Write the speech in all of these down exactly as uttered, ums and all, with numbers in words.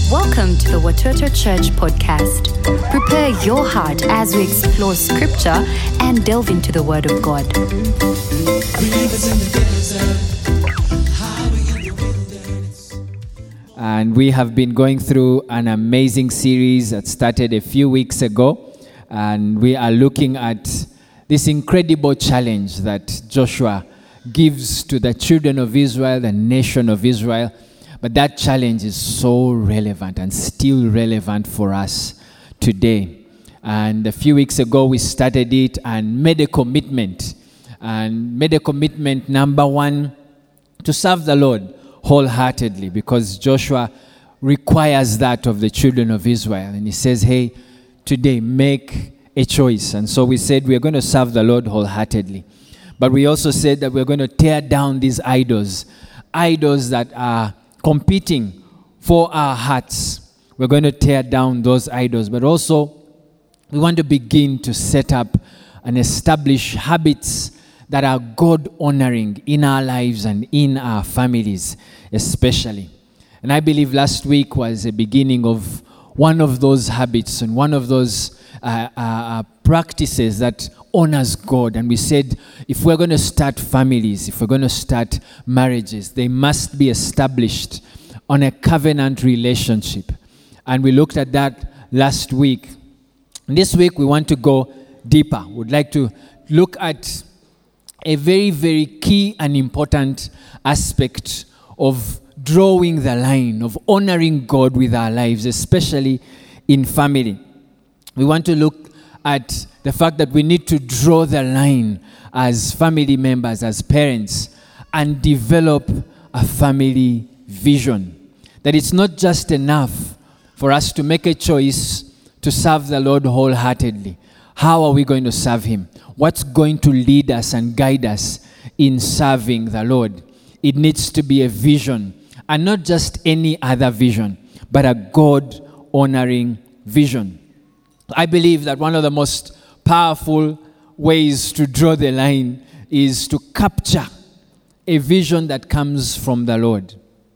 Welcome to the Watoto Church podcast. Prepare your heart as we explore scripture and delve into the Word of God. And we have been going through an amazing series that started a few weeks ago. And we are looking at this incredible challenge that Joshua gives to the children of Israel, the nation of Israel. But that challenge is so relevant and still relevant for us today. And a few weeks ago, we started it and made a commitment. And made a commitment, number one, to serve the Lord wholeheartedly, because Joshua requires that of the children of Israel. And he says, hey, today, make a choice. And so we said we're going to serve the Lord wholeheartedly. But we also said that we're going to tear down these idols, idols that are competing for our hearts. We're going to tear down those idols, but also we want to begin to set up and establish habits that are God-honoring in our lives and in our families especially. And I believe last week was the beginning of one of those habits and one of those uh, uh, practices that honors God. And we said, if we're going to start families, if we're going to start marriages, they must be established on a covenant relationship. And we looked at that last week. And this week, we want to go deeper. We'd like to look at a very, very key and important aspect of drawing the line, of honoring God with our lives, especially in family. We want to look at the fact that we need to draw the line as family members, as parents, and develop a family vision. That it's not just enough for us to make a choice to serve the Lord wholeheartedly. How are we going to serve Him? What's going to lead us and guide us in serving the Lord? It needs to be a vision, and not just any other vision, but a God-honoring vision. I believe that one of the most powerful ways to draw the line is to capture a vision that comes from the Lord.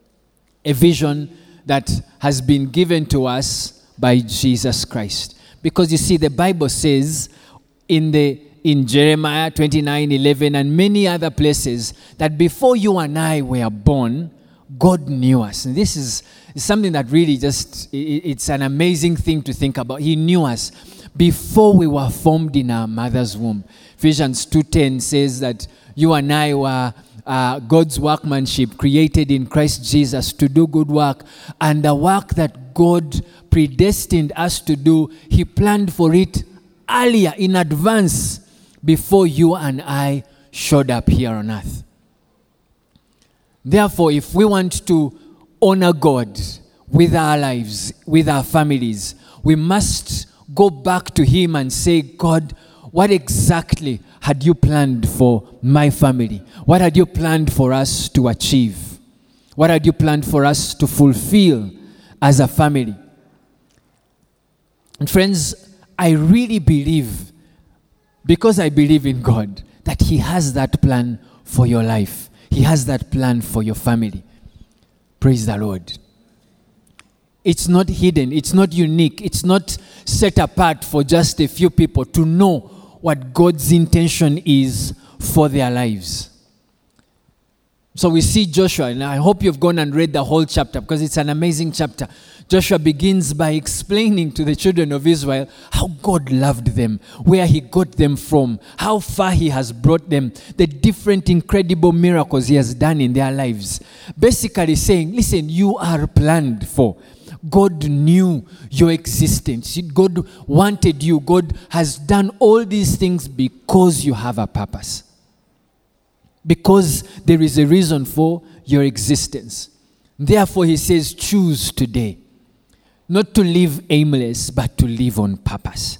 A vision that has been given to us by Jesus Christ. Because you see, the Bible says in the in Jeremiah twenty-nine eleven and many other places that before you and I were born, God knew us. And this is something that really just, it's an amazing thing to think about. He knew us before we were formed in our mother's womb. Ephesians two ten says that you and I were uh, God's workmanship, created in Christ Jesus to do good work. And the work that God predestined us to do, He planned for it earlier, in advance, before you and I showed up here on earth. Therefore, if we want to honor God with our lives, with our families, we must go back to Him and say, God, what exactly had you planned for my family? What had you planned for us to achieve? What had you planned for us to fulfill as a family? And friends, I really believe, because I believe in God, that He has that plan for your life. He has that plan for your family. Praise the Lord. It's not hidden. It's not unique. It's not set apart for just a few people to know what God's intention is for their lives. So we see Joshua, and I hope you've gone and read the whole chapter because it's an amazing chapter. Joshua begins by explaining to the children of Israel how God loved them, where He got them from, how far He has brought them, the different incredible miracles He has done in their lives. Basically saying, listen, you are planned for. God knew your existence. God wanted you. God has done all these things because you have a purpose. Because there is a reason for your existence. Therefore, He says, choose today. Not to live aimless, but to live on purpose.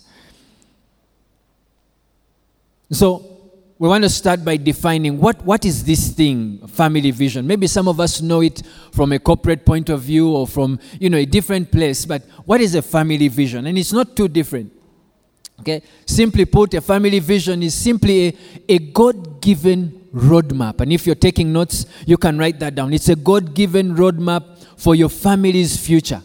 So, we want to start by defining what, what is this thing, family vision. Maybe some of us know it from a corporate point of view or from, you know, a different place. But what is a family vision? And it's not too different. Okay? Simply put, a family vision is simply a, a God-given roadmap. And if you're taking notes, you can write that down. It's a God-given roadmap for your family's future.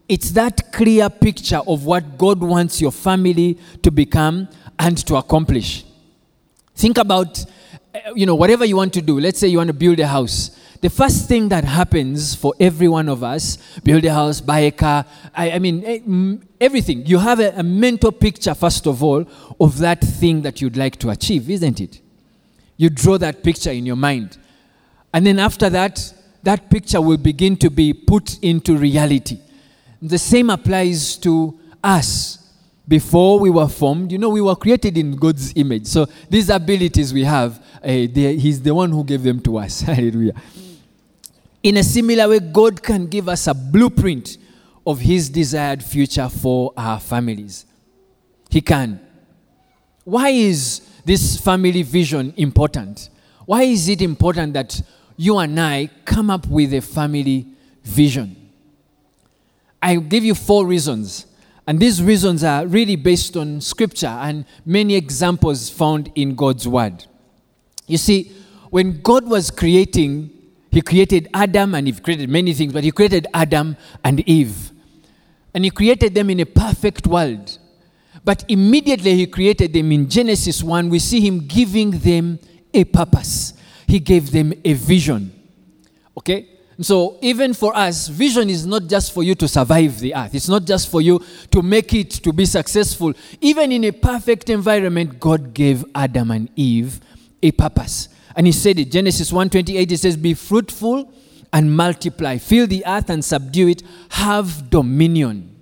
It's that clear picture of what God wants your family to become and to accomplish. Think about, you know, whatever you want to do. Let's say you want to build a house. The first thing that happens for every one of us, build a house, buy a car, I, I mean, everything. You have a, a mental picture, first of all, of that thing that you'd like to achieve, isn't it? You draw that picture in your mind. And then after that, that picture will begin to be put into reality. The same applies to us. Before we were formed, you know, we were created in God's image. So these abilities we have, uh, He's the one who gave them to us. Hallelujah. In a similar way, God can give us a blueprint of His desired future for our families. He can. Why is this family vision important? Why is it important that you and I come up with a family vision? I'll give you four reasons. And these reasons are really based on Scripture and many examples found in God's Word. You see, when God was creating, He created Adam, and He created many things, but He created Adam and Eve. And He created them in a perfect world. But immediately He created them in Genesis one, we see Him giving them a purpose. He gave them a vision. Okay? So even for us, vision is not just for you to survive the earth. It's not just for you to make it, to be successful. Even in a perfect environment, God gave Adam and Eve a purpose. And He said it, Genesis one twenty-eight, it says, be fruitful and multiply. Fill the earth and subdue it. Have dominion.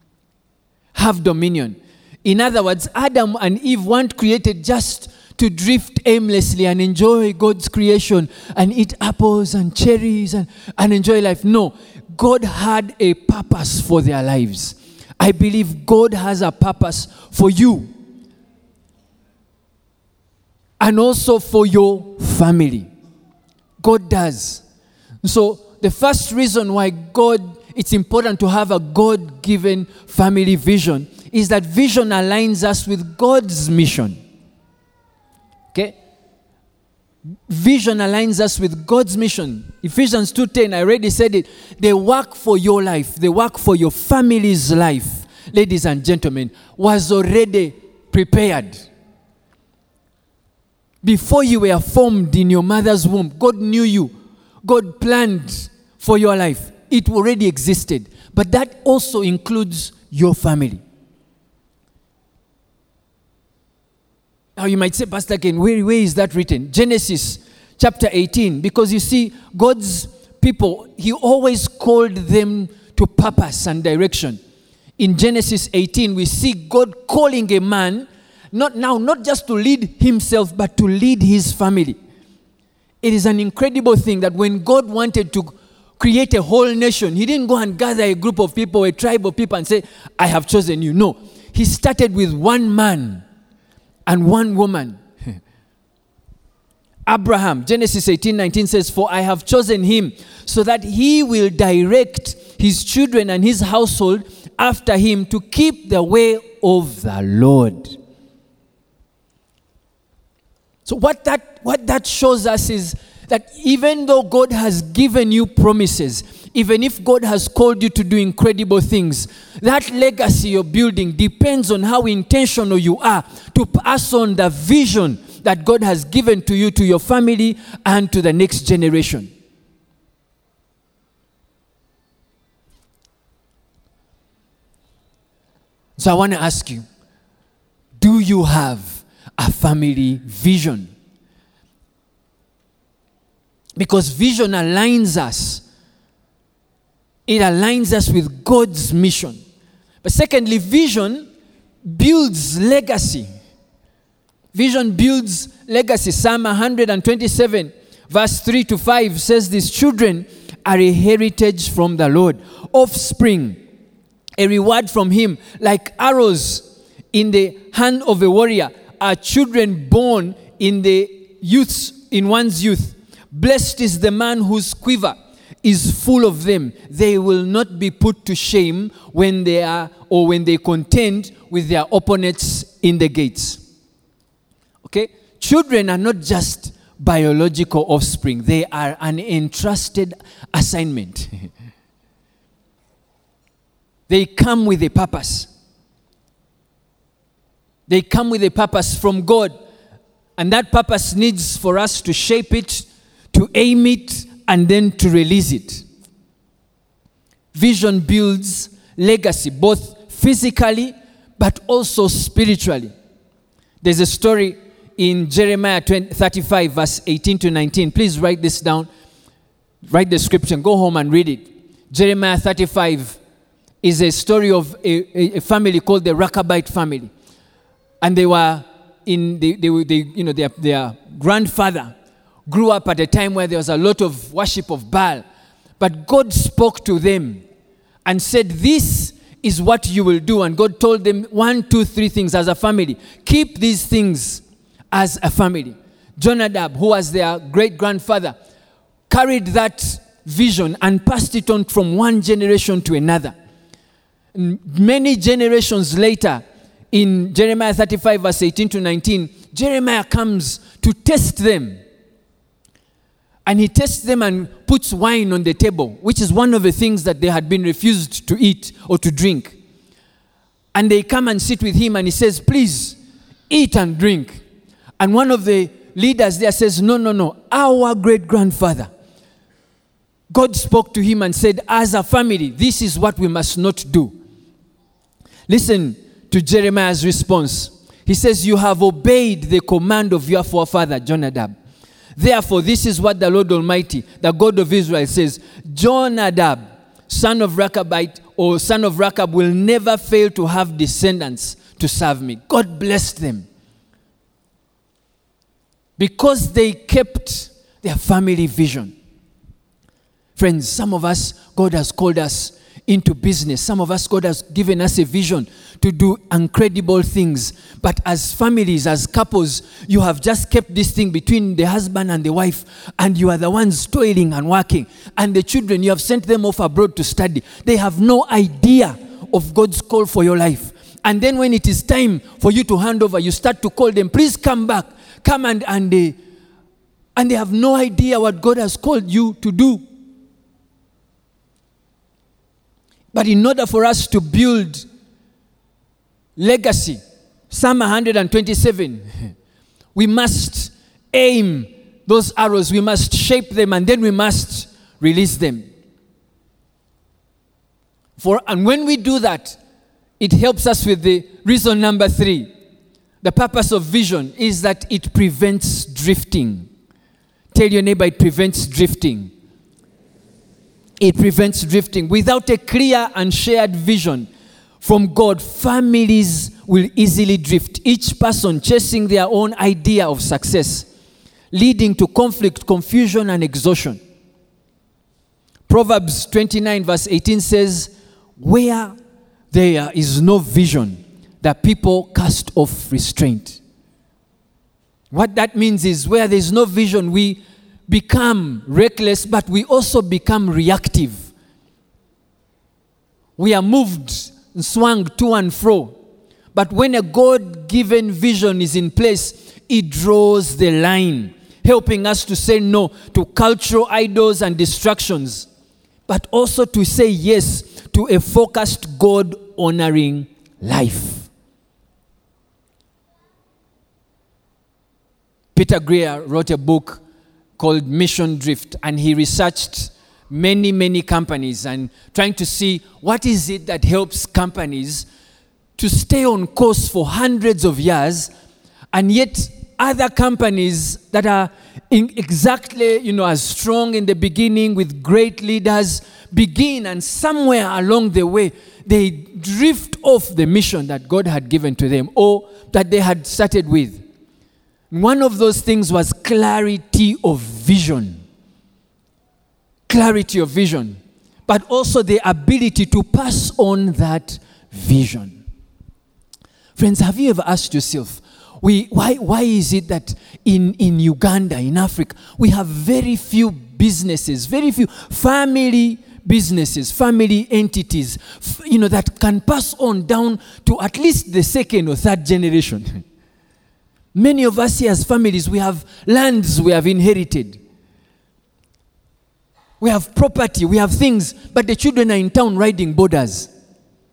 Have dominion. In other words, Adam and Eve weren't created just to drift aimlessly and enjoy God's creation and eat apples and cherries and, and enjoy life. No, God had a purpose for their lives. I believe God has a purpose for you and also for your family. God does. So the first reason why God, it's important to have a God-given family vision is that vision aligns us with God's mission. Okay? Vision aligns us with God's mission. Ephesians two ten, I already said it. They work for your life. They work for your family's life. Ladies and gentlemen, was already prepared. Before you were formed in your mother's womb, God knew you. God planned for your life. It already existed. But that also includes your family. Now you might say, Pastor Ken, where, where is that written? Genesis chapter eighteen. Because you see, God's people, He always called them to purpose and direction. In Genesis eighteen, we see God calling a man, not now, not just to lead himself, but to lead his family. It is an incredible thing that when God wanted to create a whole nation, He didn't go and gather a group of people, a tribe of people and say, I have chosen you. No. He started with one man and one woman. Abraham, Genesis eighteen nineteen says, for I have chosen him so that he will direct his children and his household after him to keep the way of the Lord. So what that, what that shows us is that even though God has given you promises, even if God has called you to do incredible things, that legacy you're building depends on how intentional you are to pass on the vision that God has given to you, to your family, and to the next generation. So I want to ask you, do you have a family vision? Because vision aligns us. It aligns us with God's mission. But secondly, vision builds legacy. Vision builds legacy. Psalm one twenty-seven, verse three to five says this, children are a heritage from the Lord, offspring, a reward from Him. Like arrows in the hand of a warrior are children born in the youths, in one's youth. Blessed is the man whose quiver is full of them. They will not be put to shame when they are or when they contend with their opponents in the gates. Okay? Children are not just biological offspring. They are an entrusted assignment. they come with a purpose. They come with a purpose from God. And that purpose needs for us to shape it, to aim it, and then to release it. Vision builds legacy, both physically but also spiritually. There's a story in Jeremiah thirty-five, verse eighteen to nineteen. Please write this down. Write the scripture and go home and read it. Jeremiah thirty-five is a story of a, a family called the Rakabite family. And they were in, the, they, they, you know, their, their grandfather grew up at a time where there was a lot of worship of Baal. But God spoke to them and said, this is what you will do. And God told them one, two, three things as a family. Keep these things as a family. Jonadab, who was their great-grandfather, carried that vision and passed it on from one generation to another. And many generations later, in Jeremiah thirty-five, verse eighteen to nineteen, Jeremiah comes to test them. And he tests them and puts wine on the table, which is one of the things that they had been refused to eat or to drink. And they come and sit with him and he says, please, eat and drink. And one of the leaders there says, no, no, no, our great-grandfather. God spoke to him and said, as a family, this is what we must not do. Listen to Jeremiah's response. He says, you have obeyed the command of your forefather, Jonadab. Therefore, this is what the Lord Almighty, the God of Israel, says. Jonadab, son of Rechab, or son of Rechab, will never fail to have descendants to serve me. God blessed them. Because they kept their family vision. Friends, some of us, God has called us into business. Some of us, God has given us a vision to do incredible things. But as families, as couples, you have just kept this thing between the husband and the wife, and you are the ones toiling and working. And the children, you have sent them off abroad to study. They have no idea of God's call for your life. And then when it is time for you to hand over, you start to call them, please come back. Come and, and they, and they have no idea what God has called you to do. But in order for us to build legacy, Psalm one twenty-seven, we must aim those arrows, we must shape them, and then we must release them. For, and when we do that, it helps us with the reason number three. The purpose of vision is that it prevents drifting. Tell your neighbor, it prevents drifting. It prevents drifting. Without a clear and shared vision from God, families will easily drift, each person chasing their own idea of success, leading to conflict, confusion, and exhaustion. Proverbs twenty-nine, verse eighteen says, where there is no vision, the people cast off restraint. What that means is where there is no vision, we become reckless, but we also become reactive. We are moved and swung to and fro. But when a God-given vision is in place, it draws the line, helping us to say no to cultural idols and distractions, but also to say yes to a focused, God-honoring life. Peter Greer wrote a book called Mission Drift, and he researched many, many companies and trying to see what is it that helps companies to stay on course for hundreds of years, and yet other companies that are in exactly, you know, as strong in the beginning with great leaders begin, and somewhere along the way they drift off the mission that God had given to them or that they had started with. One of those things was clarity of vision. Clarity of vision. But also the ability to pass on that vision. Friends, have you ever asked yourself, we, why, why is it that in, in Uganda, in Africa, we have very few businesses, very few family businesses, family entities, you know, that can pass on down to at least the second or third generation? Many of us here as families, we have lands we have inherited. We have property, we have things, but the children are in town riding borders.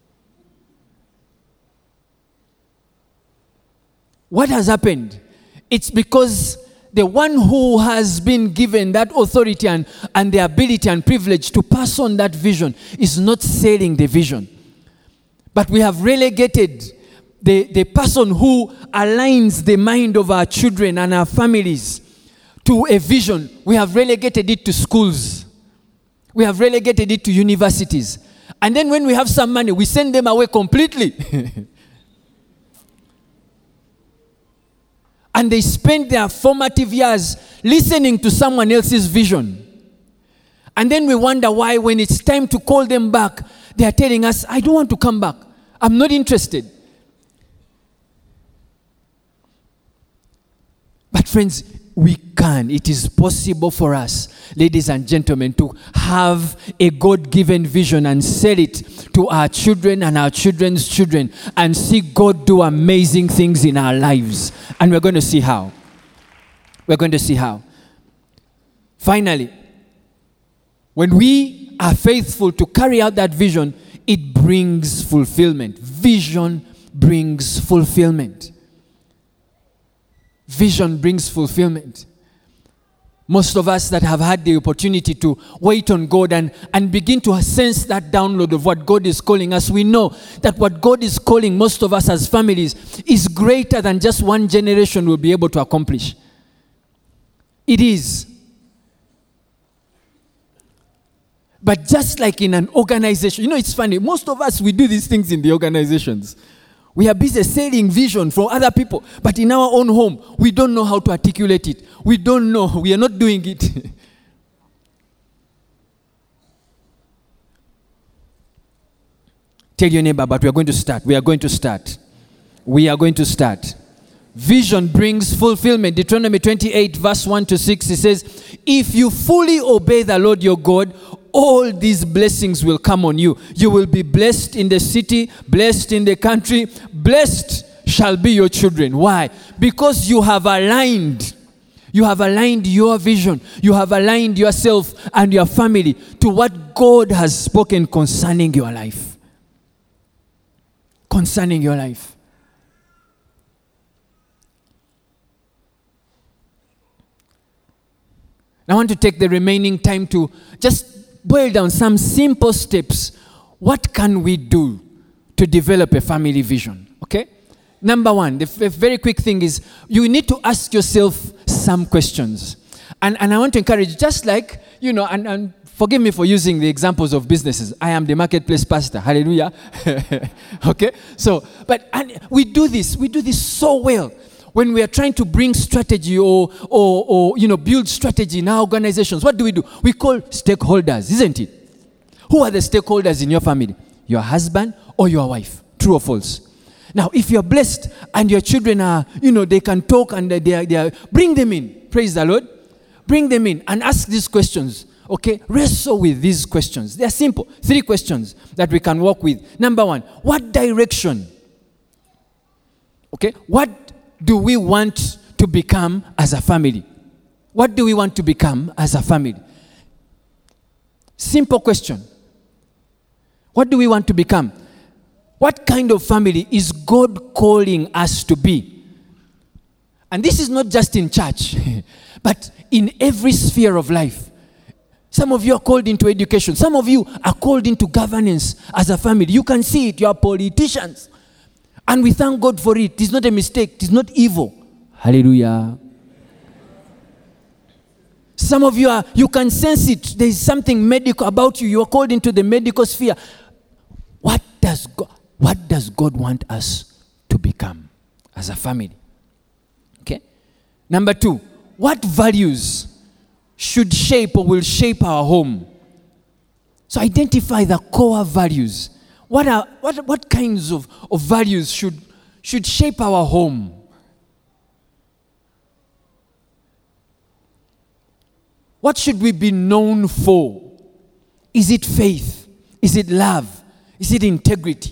What has happened? It's because the one who has been given that authority and, and the ability and privilege to pass on that vision is not selling the vision. But we have relegated the, the person who aligns the mind of our children and our families to a vision. We have relegated it to schools. We have relegated it to universities. And then when we have some money, we send them away completely. And they spend their formative years listening to someone else's vision. And then we wonder why when it's time to call them back, they are telling us, I don't want to come back. I'm not interested. But friends, we can. It is possible for us, ladies and gentlemen, to have a God-given vision and sell it to our children and our children's children and see God do amazing things in our lives. And we're going to see how. We're going to see how. Finally, when we are faithful to carry out that vision, it brings fulfillment. Vision brings fulfillment. Vision brings fulfillment. Most of us that have had the opportunity to wait on God and, and begin to sense that download of what God is calling us, we know that what God is calling most of us as families is greater than just one generation will be able to accomplish. It is. But just like in an organization, you know, it's funny, most of us, we do these things in the organizations. We are busy selling vision for other people, but in our own home, we don't know how to articulate it. We don't know. We are not doing it. Tell your neighbor, but we are going to start. We are going to start. We are going to start. Vision brings fulfillment. Deuteronomy twenty-eight, verse one to six, it says, if you fully obey the Lord your God, all these blessings will come on you. You will be blessed in the city, blessed in the country, blessed shall be your children. Why? Because you have aligned. You have aligned your vision. You have aligned yourself and your family to what God has spoken concerning your life. Concerning your life. I want to take the remaining time to just boil down some simple steps. What can we do to develop a family vision? Okay? Number one, the f- very quick thing is you need to ask yourself some questions. And, and I want to encourage you, just like, you know, and, and forgive me for using the examples of businesses. I am the marketplace pastor. Hallelujah. Okay? So, but and we do this. We do this so well. When we are trying to bring strategy or, or, or, you know, build strategy in our organizations, what do we do? We call stakeholders, isn't it? Who are the stakeholders in your family? Your husband or your wife? True or false? Now, if you're blessed and your children are, you know, they can talk and they are, they are, bring them in. Praise the Lord. Bring them in and ask these questions. Okay? Wrestle with these questions. They're simple. Three questions that we can work with. Number one, what direction? Okay? What do we want to become as a family? What do we want to become as a family? Simple question. What do we want to become? What kind of family is God calling us to be? And this is not just in church, but in every sphere of life. Some of you are called into education. Some of you are called into governance as a family. You can see it. You are politicians. And we thank God for it. It is not a mistake. It is not evil. Hallelujah. Some of you are, you can sense it. There is something medical about you. You are called into the medical sphere. What does God, what does God want us to become as a family? Okay. Number two, what values should shape or will shape our home? So identify the core values. What are what what kinds of, of values should should shape our home? What should we be known for? Is it faith? Is it love? Is it integrity?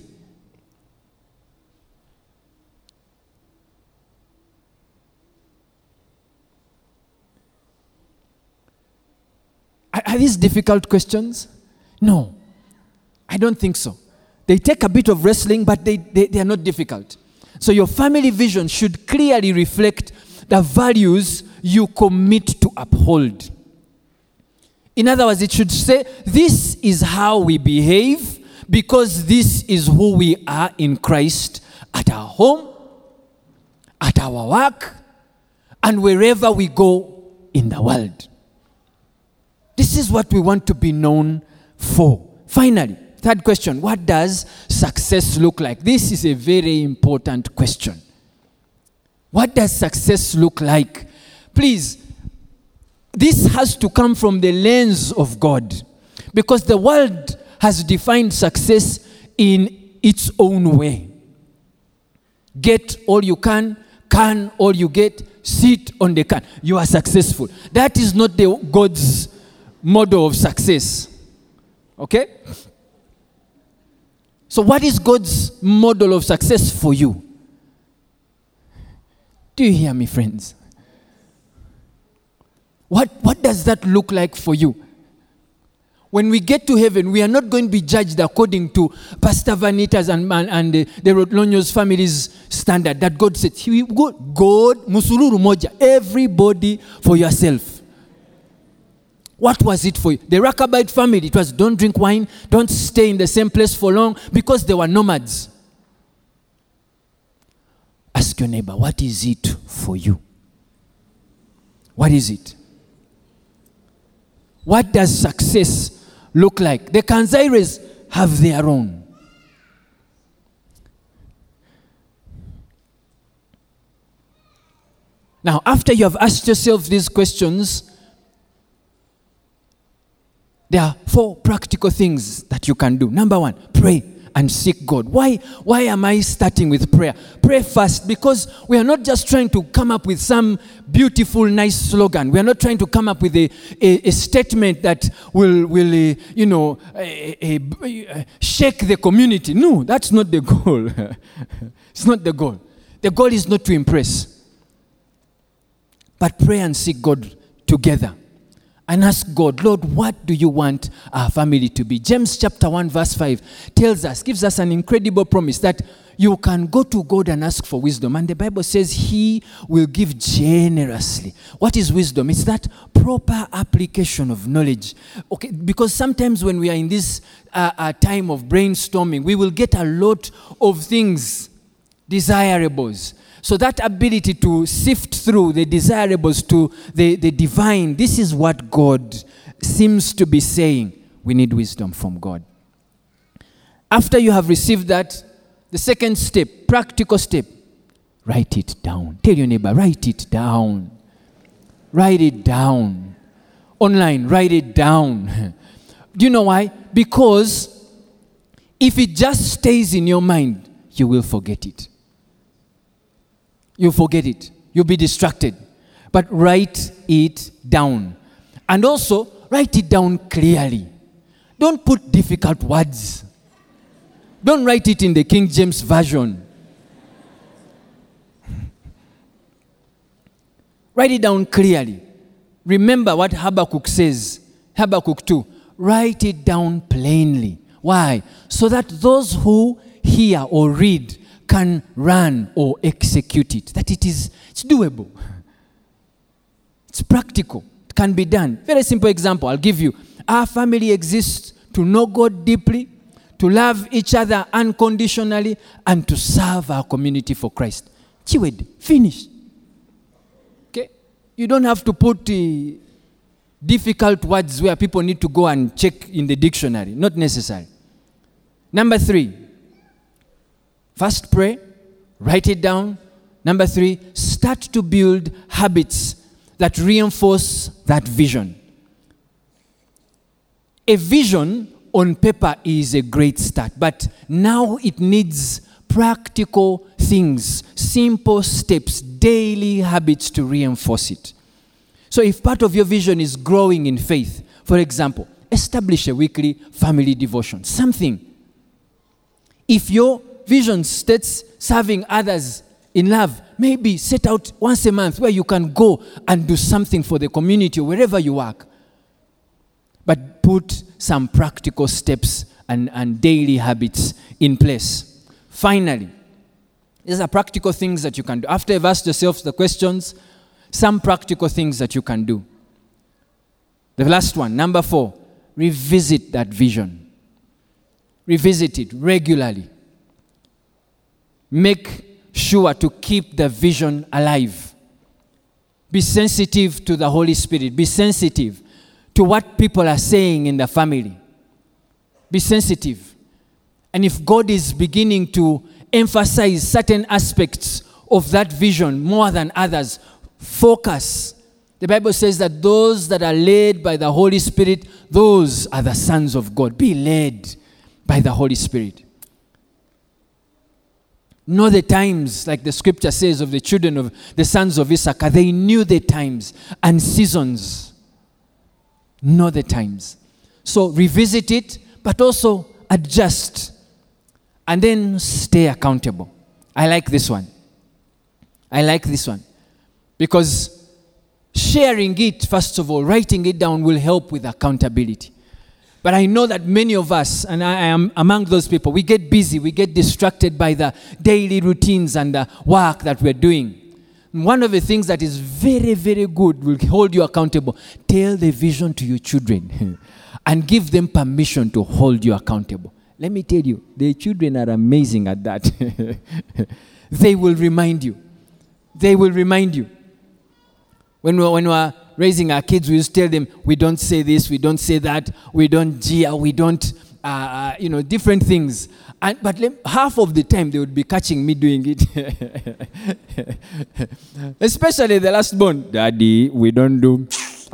Are, are these difficult questions? No, I don't think so. They take a bit of wrestling, but they, they, they are not difficult. So your family vision should clearly reflect the values you commit to uphold. In other words, it should say, this is how we behave because this is who we are in Christ at our home, at our work, and wherever we go in the world. This is what we want to be known for. Finally, third question, what does success look like? This is a very important question. What does success look like? Please, this has to come from the lens of God, because the world has defined success in its own way. Get all you can, can all you get, sit on the can. You are successful. That is not the God's model of success. Okay? So what is God's model of success for you? Do you hear me, friends? What, what does that look like for you? When we get to heaven, we are not going to be judged according to Pastor Vanita's and, and, and the, the Rodlonyo's family's standard that God said, God, musuluru moja, everybody for yourself. What was it for you? The Rakabite family, it was don't drink wine, don't stay in the same place for long, because they were nomads. Ask your neighbor, what is it for you? What is it? What does success look like? The Kanzaires have their own. Now, after you have asked yourself these questions, there are four practical things that you can do. Number one, pray and seek God. Why, why am I starting with prayer? Pray first, because we are not just trying to come up with some beautiful, nice slogan. We are not trying to come up with a, a, a statement that will, will uh, you know, a, a, a shake the community. No, that's not the goal. It's not the goal. The goal is not to impress. But pray and seek God together. And ask God, Lord, what do you want our family to be? James chapter one verse five tells us, gives us an incredible promise that you can go to God and ask for wisdom. And the Bible says he will give generously. What is wisdom? It's that proper application of knowledge. Okay, because sometimes when we are in this uh, uh, time of brainstorming, we will get a lot of things, desirables. So that ability to sift through the desirables to the, the divine, this is what God seems to be saying. We need wisdom from God. After you have received that, the second step, practical step, write it down. Tell your neighbor, write it down. Write it down. Online, write it down. Do you know why? Because if it just stays in your mind, you will forget it. You'll forget it. You'll be distracted. But write it down. And also, write it down clearly. Don't put difficult words. Don't write it in the King James Version. Write it down clearly. Remember what Habakkuk says. Habakkuk two. Write it down plainly. Why? So that those who hear or read can run or execute it. That it is, it's doable. It's practical. It can be done. Very simple example I'll give you. Our family exists to know God deeply, to love each other unconditionally, and to serve our community for Christ. Chiwed, finish. Okay? You don't have to put uh, difficult words where people need to go and check in the dictionary. Not necessary. Number three. First, pray, write it down. Number three, start to build habits that reinforce that vision. A vision on paper is a great start, but now it needs practical things, simple steps, daily habits to reinforce it. So if part of your vision is growing in faith, for example, establish a weekly family devotion, something. If your vision states serving others in love, maybe set out once a month where you can go and do something for the community or wherever you work. But put some practical steps and, and daily habits in place. Finally, These are practical things that you can do. After you've asked yourself the questions, some practical things that you can do. The last one, number four, revisit that vision. Revisit it regularly. Make sure to keep the vision alive. Be sensitive to the Holy Spirit. Be sensitive to what people are saying in the family. Be sensitive. And if God is beginning to emphasize certain aspects of that vision more than others, focus. The Bible says that those that are led by the Holy Spirit, those are the sons of God. Be led by the Holy Spirit. Know the times, like the scripture says of the children of the sons of Issachar. They knew the times and seasons. Know the times. So revisit it, but also adjust. And then stay accountable. I like this one. I like this one. Because sharing it, first of all, writing it down will help with accountability. But I know that many of us, and I am among those people, we get busy, we get distracted by the daily routines and the work that we're doing. One of the things that is very, very good will hold you accountable. Tell the vision to your children and give them permission to hold you accountable. Let me tell you, the children are amazing at that. They will remind you. They will remind you. When we, when we are raising our kids, we used to tell them, we don't say this, we don't say that, we don't jeer, we don't, uh, uh, you know, different things. And, but le- half of the time, they would be catching me doing it. Especially the last born. Daddy, we don't do.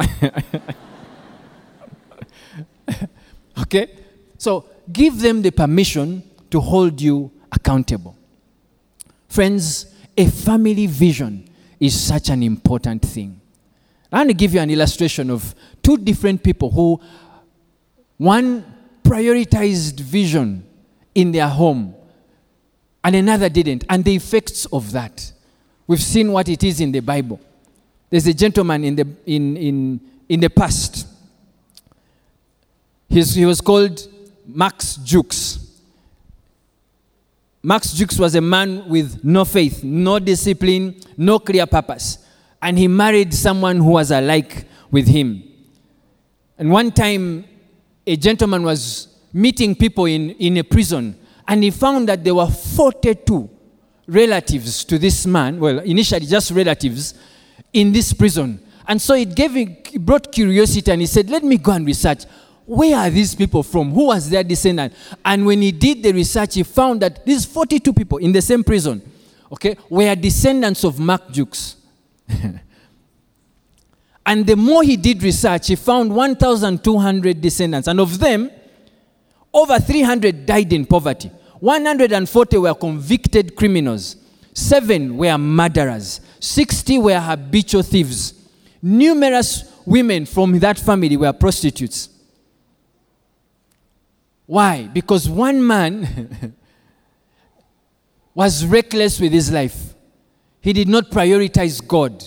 Okay? So, give them the permission to hold you accountable. Friends, a family vision is such an important thing. I want to give you an illustration of two different people who, one prioritized vision in their home and another didn't, and the effects of that. We've seen what it is in the Bible. There's a gentleman in the in in in the past. He's, he was called Max Jukes. Max Jukes was a man with no faith, no discipline, no clear purpose. And he married someone who was alike with him. And one time, a gentleman was meeting people in, in a prison, and he found that there were forty-two relatives to this man, well, initially just relatives, in this prison. And so it gave him, it brought curiosity, and he said, let me go and research. Where are these people from? Who was their descendant? And when he did the research, he found that these forty-two people in the same prison, okay, were descendants of Mark Jukes. And the more he did research, he found one thousand two hundred descendants. And of them, over three hundred died in poverty. one hundred forty were convicted criminals. Seven were murderers. sixty were habitual thieves. Numerous women from that family were prostitutes. Why? Because one man was reckless with his life. He did not prioritize God.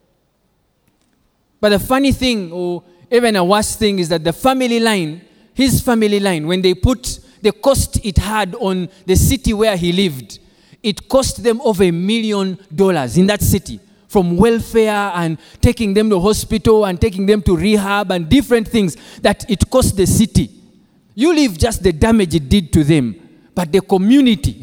But the funny thing, or even a worse thing, is that the family line, his family line, when they put the cost it had on the city where he lived, it cost them over a million dollars in that city, from welfare and taking them to hospital and taking them to rehab and different things that it cost the city. You leave just the damage it did to them, but the community.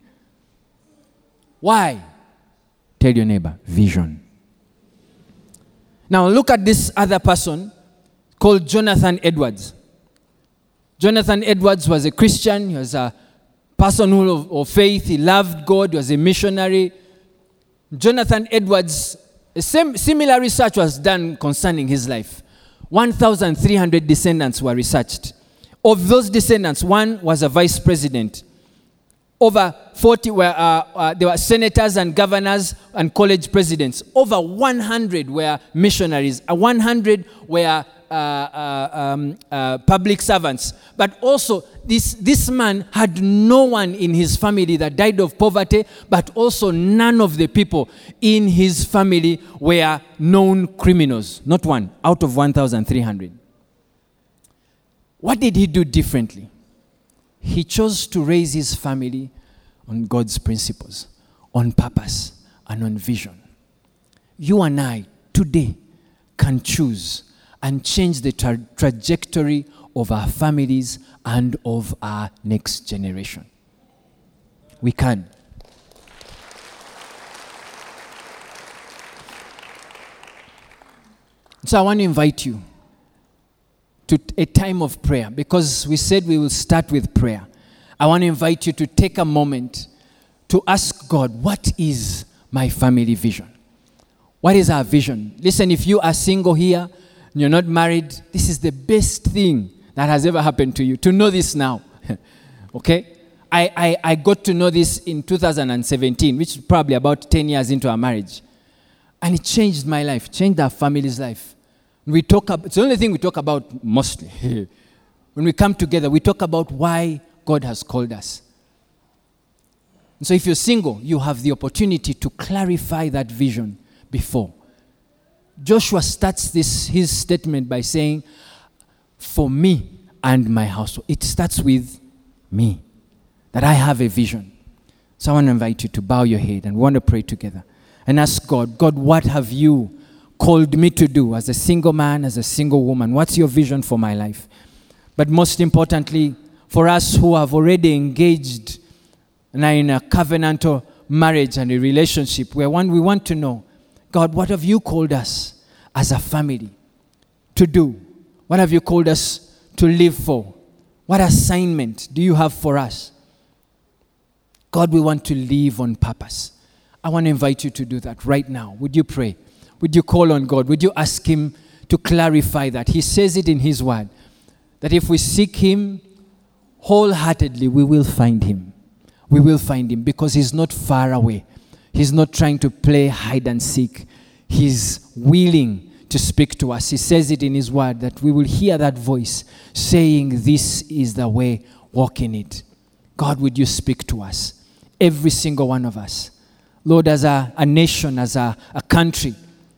Why? Tell your neighbor, vision. Now look at this other person called Jonathan Edwards. Jonathan Edwards was a Christian. He was a person of, of faith. He loved God. He was a missionary. Jonathan Edwards, a same, similar research was done concerning his life. one thousand three hundred descendants were researched. Of those descendants, one was a vice president. Over forty were, uh, uh, there were senators and governors and college presidents. Over one hundred were missionaries. Uh, one hundred were uh, uh, um, uh, public servants. But also, this, this man had no one in his family that died of poverty, but also none of the people in his family were known criminals. Not one, out of one thousand three hundred. What did he do differently? He chose to raise his family on God's principles, on purpose and on vision. You and I today can choose and change the tra- trajectory of our families and of our next generation. We can. So I want to invite you to a time of prayer, because we said we will start with prayer. I want to invite you to take a moment to ask God, what is my family vision? What is our vision? Listen, if you are single here, and you're not married, this is the best thing that has ever happened to you, to know this now. Okay? I, I, I got to know this in two thousand seventeen, which is probably about ten years into our marriage. And it changed my life, changed our family's life. We talk about, it's the only thing we talk about mostly. When we come together, we talk about why God has called us. And so if you're single, you have the opportunity to clarify that vision before. Joshua starts this his statement by saying, for me and my household. It starts with me, that I have a vision. So I want to invite you to bow your head and we want to pray together and ask God, God, what have you called me to do as a single man, as a single woman? What's your vision for my life? But most importantly, for us who have already engaged and are in a covenantal marriage and a relationship where one, we want to know, God, what have you called us as a family to do? What have you called us to live for? What assignment do you have for us? God, we want to live on purpose. I want to invite you to do that right now. Would you pray? Would you call on God? Would you ask him to clarify that? He says it in his word, that if we seek him wholeheartedly, we will find him. We will find him because he's not far away. He's not trying to play hide and seek. He's willing to speak to us. He says it in his word that we will hear that voice saying, this is the way, walk in it. God, would you speak to us? Every single one of us. Lord, as a, a nation, as a, a country,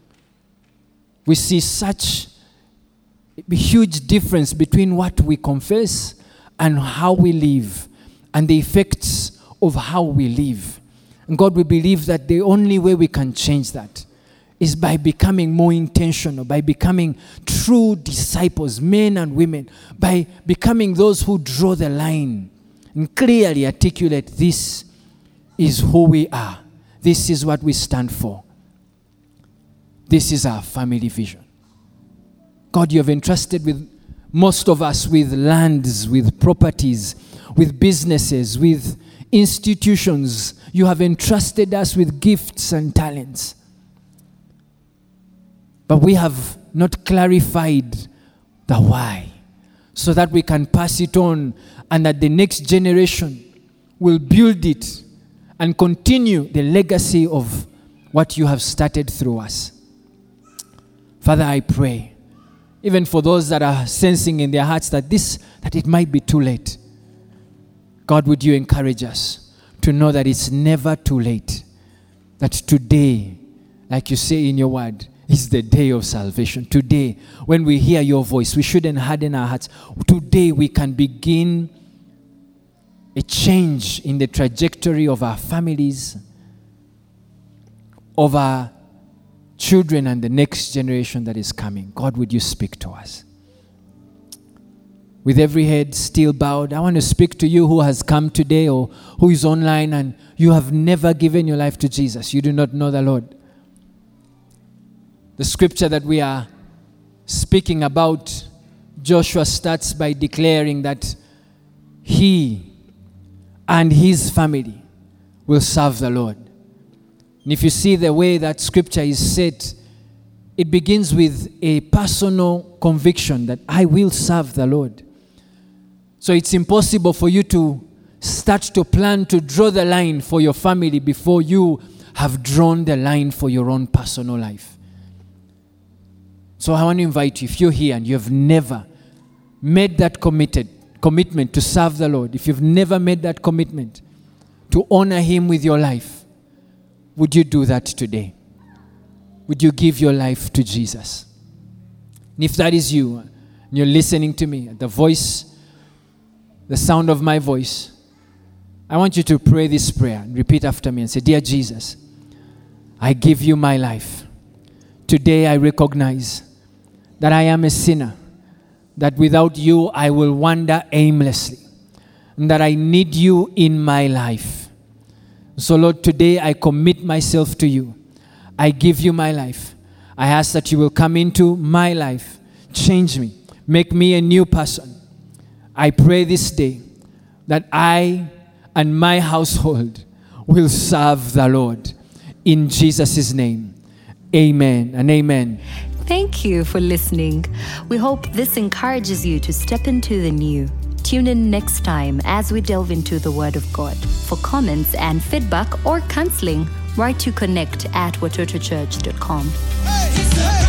we see such a huge difference between what we confess and how we live and the effects of how we live. And God, we believe that the only way we can change that is by becoming more intentional, by becoming true disciples, men and women, by becoming those who draw the line and clearly articulate, this is who we are. This is what we stand for. This is our family vision. God, you have entrusted with most of us with lands, with properties, with businesses, with institutions. You have entrusted us with gifts and talents. But we have not clarified the why so that we can pass it on and that the next generation will build it and continue the legacy of what you have started through us. Father, I pray, even for those that are sensing in their hearts that this, that it might be too late. God, would you encourage us to know that it's never too late. That today, like you say in your word, is the day of salvation. Today, when we hear your voice, we shouldn't harden our hearts. Today, we can begin a change in the trajectory of our families, of our children and the next generation that is coming. God, would you speak to us? With every head still bowed, I want to speak to you who has come today or who is online and you have never given your life to Jesus. You do not know the Lord. The scripture that we are speaking about, Joshua starts by declaring that he and his family will serve the Lord. And if you see the way that scripture is set, it begins with a personal conviction that I will serve the Lord. So it's impossible for you to start to plan to draw the line for your family before you have drawn the line for your own personal life. So I want to invite you, if you're here and you have never made that committed commitment to serve the Lord, if you've never made that commitment to honor him with your life, would you do that today? Would you give your life to Jesus? And if that is you, and you're listening to me, the voice, the sound of my voice, I want you to pray this prayer and repeat after me and say, Dear Jesus, I give you my life. Today I recognize that I am a sinner, that without you I will wander aimlessly, and that I need you in my life. So Lord, today I commit myself to you. I give you my life. I ask that you will come into my life, change me, make me a new person. I pray this day that I and my household will serve the Lord. In Jesus' name, amen and amen. Thank you for listening. We hope this encourages you to step into the new. Tune in next time as we delve into the Word of God. For comments and feedback or counseling, write to connect at watoto church dot com. Hey,